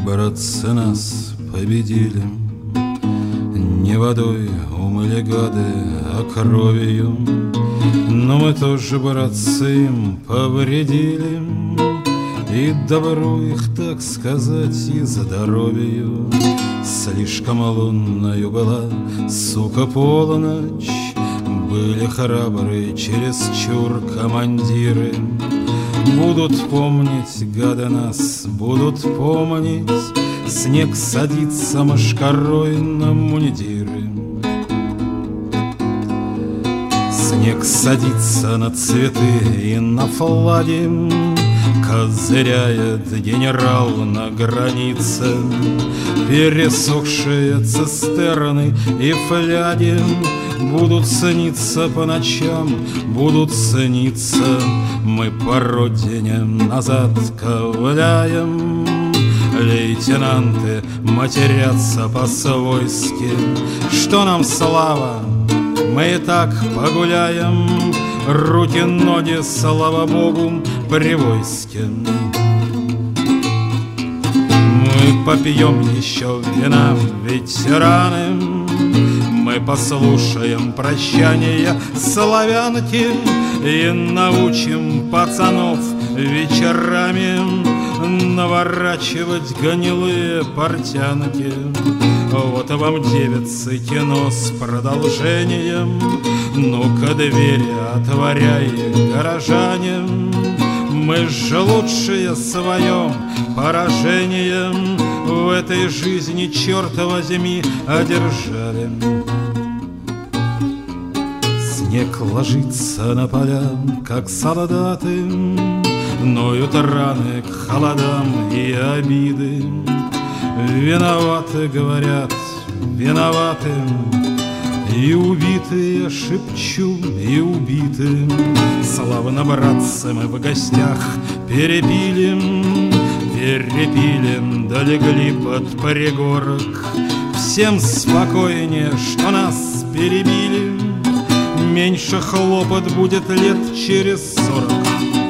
Братцы, нас победили, не водой умыли гады, а кровью. Но мы тоже, братцы, им повредили, и добру их, так сказать, и здоровью. Слишком лунною была, сука, полночь, были храбрые чересчур командиры. Будут помнить, гады, нас будут помнить, снег садится мошкарой на мундиры. Снег садится на цветы и на флаги, козыряет генерал на границе. Пересохшие цистерны и фляги будут сниться по ночам, будут сниться. Мы по родине назад ковыляем, лейтенанты матерятся по-свойски. Что нам слава, мы и так погуляем, руки-ноги, слава богу, при войске. Мы попьем еще вина, ветераны, мы послушаем прощания славянки и научим пацанов вечерами наворачивать гнилые портянки. Вот вам, девицы, кино с продолжением. Ну-ка, двери отворяй, горожане, мы же лучшие своем поражением в этой жизни, черт возьми, одержали. Снег ложится на поля, как солдаты, ноют раны к холодам и обиды. Виноваты, говорят, виноваты, и убитые, шепчу, и убиты. Славно, братцы, мы в гостях перепили, долегли под пригорок. Всем спокойнее, что нас перебили, меньше хлопот будет лет через 40.